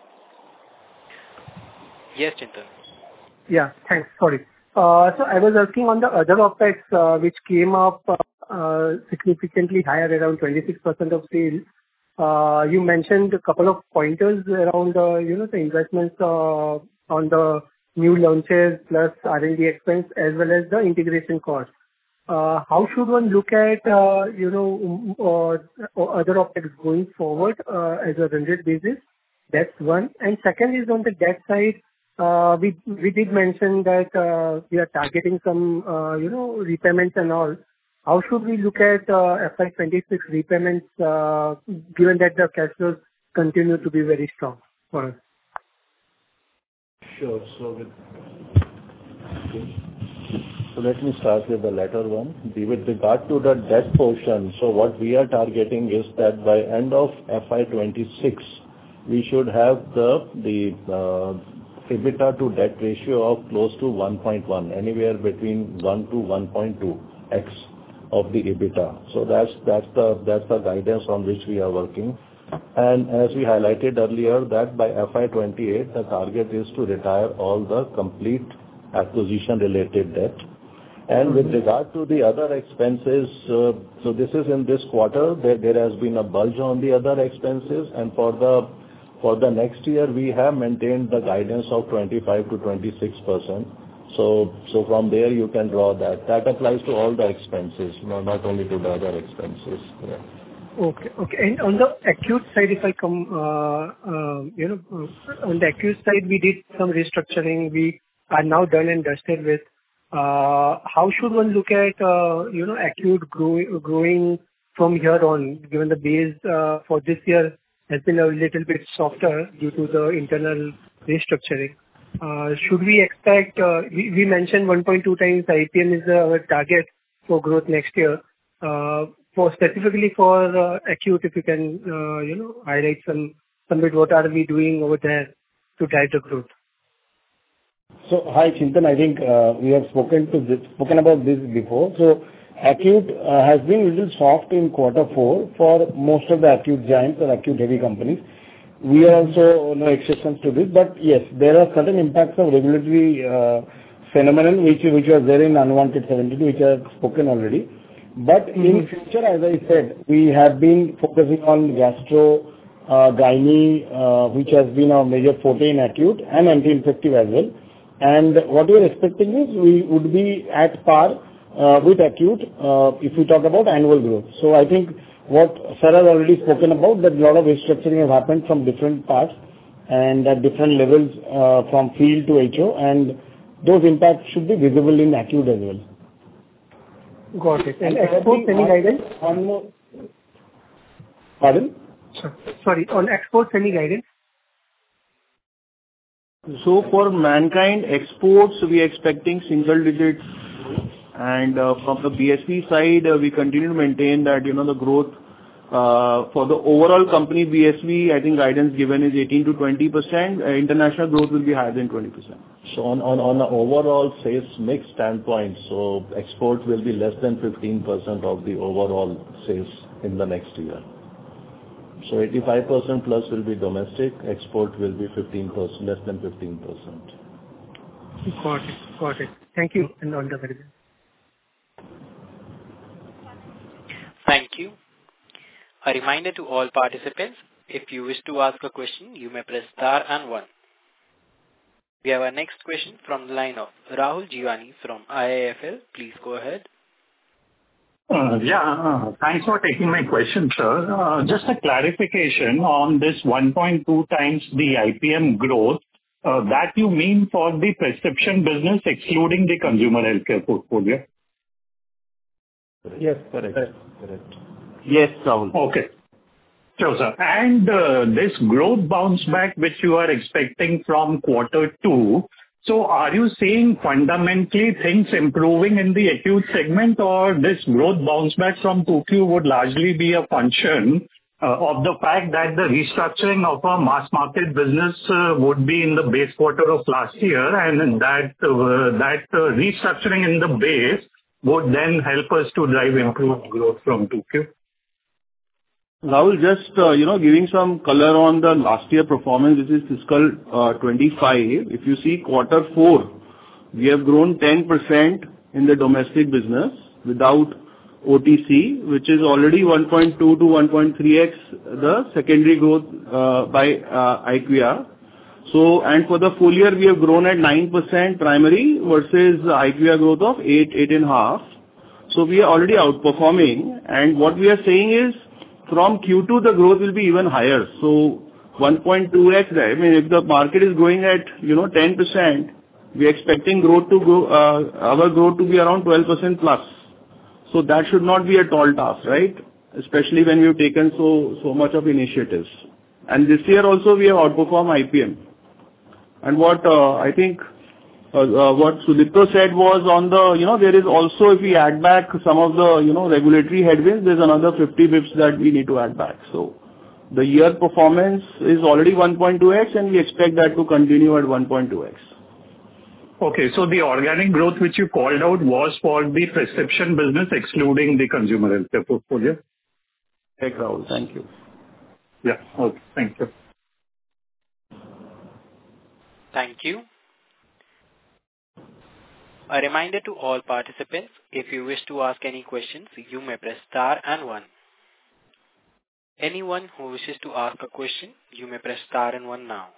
S1: Yes, Chintan.
S10: Yeah, thanks. Sorry. Uh, So I was asking on the other OpEx, uh, which came up uh, uh, significantly higher, around twenty-six percent of sales. Uh, You mentioned a couple of pointers around, uh, you know, the investments uh, on the new launches plus R and D expense as well as the integration cost. Uh, How should one look at, uh, you know, um, uh, other OpEx going forward, uh, as a run rate basis? That's one. And second is on the debt side, uh, we we did mention that uh, we are targeting some, uh, you know, repayments and all. How should we look at uh, F Y twenty-six repayments, uh, given that the cash flows continue to be very strong for us?
S5: Sure. So with So let me start with the latter one. With regard to the debt portion, so what we are targeting is that by end of F Y twenty-six, we should have the the uh, EBITDA to debt ratio of close to one point one, anywhere between one to one point two x of the EBITDA. So that's that's the that's the guidance on which we are working. And as we highlighted earlier, that by F Y twenty-eight, the target is to retire all the complete acquisition-related debt. And with regard to the other expenses, uh, so this is in this quarter, there, there has been a bulge on the other expenses, and for the for the next year, we have maintained the guidance of twenty-five to twenty-six percent. So, so from there you can draw that. That applies to all the expenses, no, not only to the other expenses. Yeah.
S10: Okay. Okay. And on the acute side, if I come, uh, uh, you know, uh, on the acute side, we did some restructuring. We are now done and dusted with. Uh, How should one look at, uh, you know, acute grow- growing from here on, given the base uh, for this year has been a little bit softer due to the internal restructuring? Uh, Should we expect, uh, we we mentioned one point two times I P M is our target for growth next year. Uh, For specifically for uh, acute, if you can, uh, you know, highlight some some bit, what are we doing over there to drive the growth?
S11: So, hi, Chintan. I think uh, we have spoken to this, spoken about this before. So, acute uh, has been a little soft in quarter four for most of the acute giants or acute heavy companies. We are also no exceptions to this, but yes, there are certain impacts of regulatory uh, phenomenon which which was there in unwanted seventy-two, which I have spoken already. But in future, as I said, we have been focusing on gastro, uh, gynae, uh, which has been our major forte in acute, and anti-infective as well. And what we are expecting is we would be at par uh, with acute uh, if we talk about annual growth. So I think what Sir has already spoken about, that a lot of restructuring have happened from different parts and at different levels uh, from field to H O, and those impacts should be visible in acute as well.
S10: Got it. And exports, any guidance?
S11: On more. Pardon?
S10: Sorry, on exports, any guidance?
S7: So for Mankind exports, we are expecting single digit. And uh, from the B S V side, uh, we continue to maintain that, you know, the growth uh, for the overall company B S V, I think guidance given is eighteen to twenty percent. Uh, international growth will be higher than twenty percent.
S5: So on on on an overall sales mix standpoint, so export will be less than fifteen percent of the overall sales in the next year. So eighty-five percent plus will be domestic, export will be fifteen percent, less than fifteen percent.
S10: Got it. Got it. Thank you, and all the very best.
S1: Thank you. A reminder to all participants, if you wish to ask a question, you may press star and one. We have our next question from the line of Rahul Jiwani from I I F L. Please go ahead.
S12: Uh, yeah, uh, thanks for taking my question, sir. Uh, just a clarification on this one point two times the I P M growth. Uh, that you mean for the prescription business excluding the consumer healthcare portfolio?
S11: Yes,
S5: correct. Correct. correct.
S7: Yes, Rahul.
S12: Okay. Sure, sir. And uh, this growth bounce back which you are expecting from quarter two, so are you seeing fundamentally things improving in the acute segment, or this growth bounce back from two Q would largely be a function uh, of the fact that the restructuring of our mass market business uh, would be in the base quarter of last year, and that uh, that uh, restructuring in the base would then help us to drive improved growth from two Q?
S7: Rahul, just, uh, you know, giving some color on the last year performance, which is fiscal uh, twenty-five. If you see quarter four, we have grown ten percent in the domestic business without O T C, which is already one point two to one point three x the secondary growth uh, by uh, IQVIA. So, and for the full year, we have grown at nine percent primary versus IQVIA growth of eight, eight and a half. So we are already outperforming, and what we are saying is from Q two, the growth will be even higher. So one point two x, I mean, if the market is growing at, you know, ten percent, we are expecting growth to go, uh, our growth to be around twelve percent plus. So that should not be a tall task, right? Especially when we've taken so, so much of initiatives. And this year also we have outperformed I P M. And what, uh, I think, uh, uh, what Sudipto said was on the, you know, there is also, if we add back some of the, you know, regulatory headwinds, there's another fifty bips that we need to add back. So the year performance is already one point two x, and we expect that to continue at one point two x.
S12: Okay, so the organic growth which you called out was for the prescription business, excluding the consumer healthcare portfolio?
S7: Thank you, Rahul. Thank you.
S12: Yeah. Okay. Thank you.
S1: Thank you. A reminder to all participants, if you wish to ask any questions, you may press star and one. Anyone who wishes to ask a question, you may press star and one now.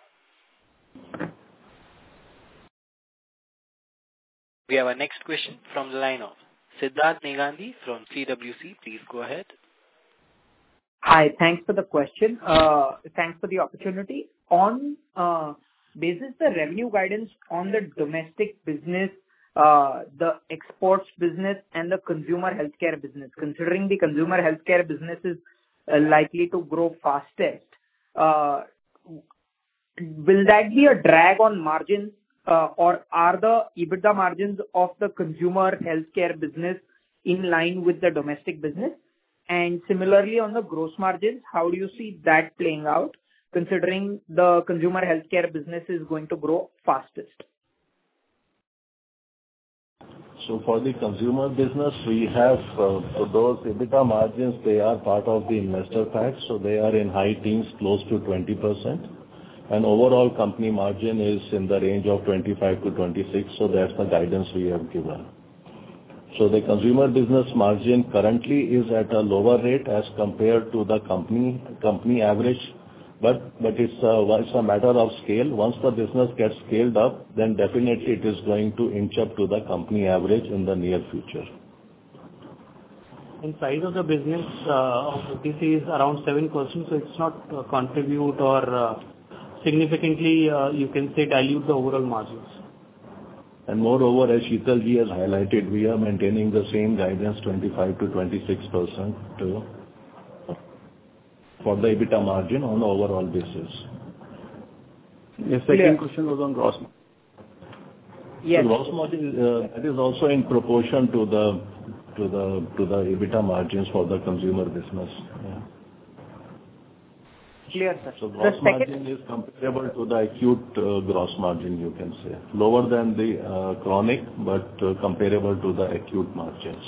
S1: We have our next question from the line of Siddharth Negandhi from C W C. Please go ahead.
S13: Hi, thanks for the question. Uh, thanks for the opportunity. On uh, basis the revenue guidance on the domestic business, uh, the exports business and the consumer healthcare business, considering the consumer healthcare business is uh, likely to grow fastest, uh, will that be a drag on margins? Uh, or are the EBITDA margins of the consumer healthcare business in line with the domestic business? And similarly, on the gross margins, how do you see that playing out, considering the consumer healthcare business is going to grow fastest?
S5: So for the consumer business, we have uh, so those EBITDA margins, they are part of the investor pack, so they are in high teens, close to twenty percent. And overall company margin is in the range of twenty-five to twenty-six, so that's the guidance we have given. So the consumer business margin currently is at a lower rate as compared to the company company average, but but it's a, it's a matter of scale. Once the business gets scaled up, then definitely it is going to inch up to the company average in the near future.
S2: In size of the business uh, of O T C is around seven percent, so it's not uh, contribute or uh, significantly, uh, you can say, dilute the overall margins.
S5: And moreover, as Sheetal ji has highlighted, we are maintaining the same guidance, twenty-five to twenty-six percent for the EBITDA margin on an overall basis.
S7: The second yeah. question was on gross margin.
S13: Yes.
S5: So gross margin, uh, that is also in proportion to the to the to the EBITDA margins for the consumer business. Yeah.
S13: Clear, sir.
S5: So gross margin is comparable to the acute uh, gross margin, you can say. Lower than the uh, chronic, but uh, comparable to the acute margins.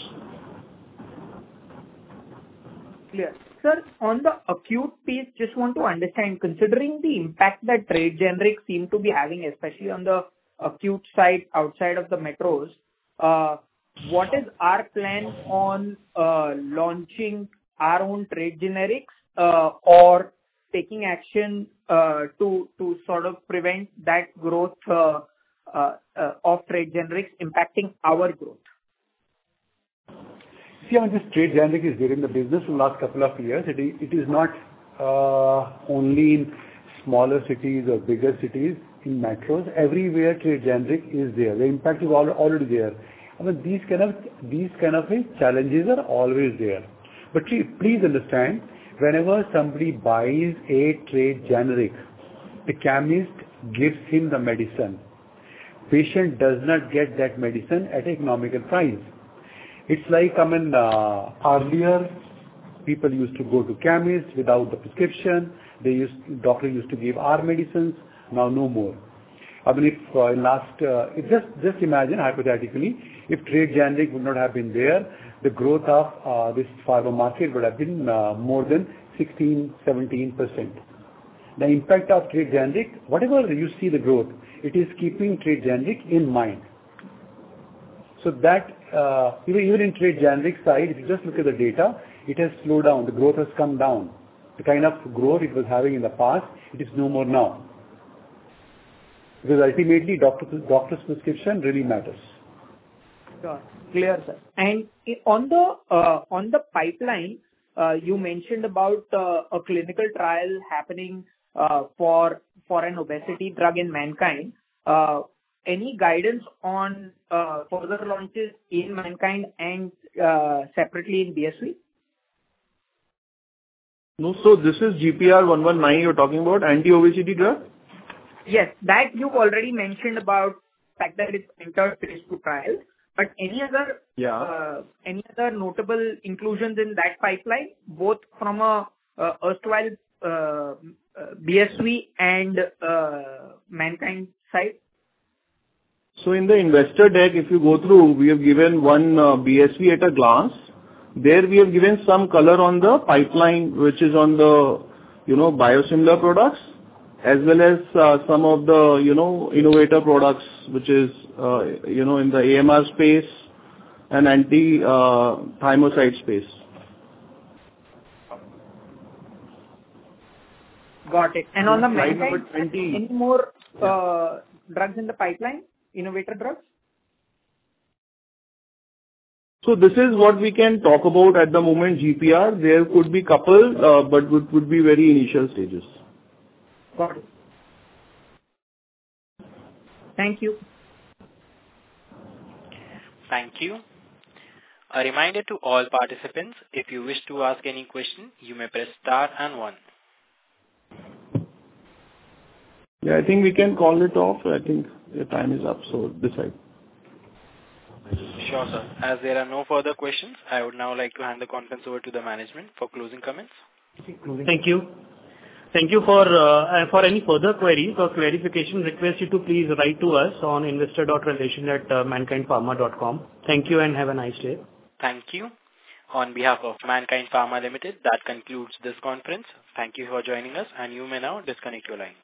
S13: Clear. Sir, on the acute piece, just want to understand, considering the impact that trade generics seem to be having, especially on the acute side outside of the metros, uh, what is our plan on uh, launching our own trade generics uh, or taking action uh, to to sort of prevent that growth uh, uh, uh, of trade generics impacting our growth?
S3: See, I mean, this trade generic is there in the business for the last couple of years. It is, it is not uh, only in smaller cities or bigger cities, in metros. Everywhere trade generic is there. The impact is already there. I mean, these kind of these kind of challenges are always there. But please understand, whenever somebody buys a trade generic, the chemist gives him the medicine. Patient does not get that medicine at an economical price. It's like, I mean, uh, earlier people used to go to chemists without the prescription. They used, doctor used to give our medicines. Now no more. I mean, if uh, in last, uh, if just just imagine hypothetically, if trade generic would not have been there, the growth of uh, this pharma market would have been uh, more than sixteen, seventeen percent. The impact of trade generic, whatever you see the growth, it is keeping trade generic in mind. So that uh, even, even in trade generic side, if you just look at the data, it has slowed down. The growth has come down. The kind of growth it was having in the past, it is no more now. Because ultimately, doctor, doctor's prescription really matters.
S13: Sure. Clear, sir. And i- on the uh, on the pipeline, uh, you mentioned about uh, a clinical trial happening uh, for for an obesity drug in Mankind. Uh, Any guidance on uh, further launches in Mankind and uh, separately in B S V?
S7: No, so this is G P R one one nine you're talking about, anti-obesity drug?
S13: Yes, that you've already mentioned about the fact that it's entered phase two trial. But any other
S7: Yeah.
S13: uh, any other notable inclusions in that pipeline, both from a uh, erstwhile uh, uh, B S V and uh, Mankind side?
S7: So in the investor deck, if you go through, we have given one uh, B S V at a glance. There we have given some color on the pipeline, which is on the, you know, biosimilar products, as well as uh, some of the, you know, innovator products, which is, uh, you know, in the A M R space and anti-thymocyte space.
S13: Got it. And on the
S7: Slide number
S13: Mankind,
S7: twenty.
S13: any more uh, drugs in the pipeline, innovator drugs?
S7: So this is what we can talk about at the moment, G P R. There could be couple, uh, but would, would be very initial stages.
S13: Got it. Thank you.
S1: Thank you. A reminder to all participants, if you wish to ask any question, you may press star and one.
S7: Yeah, I think we can call it off. I think the time is up, so decide.
S1: Sure, sir. As there are no further questions, I would now like to hand the conference over to the management for closing comments.
S2: Thank you. Thank you for uh, and for any further queries or clarification, request you to please write to us on investor dot relation at mankind pharma dot com. Thank you and have a nice day.
S1: Thank you. On behalf of Mankind Pharma Limited, that concludes this conference. Thank you for joining us, and you may now disconnect your line.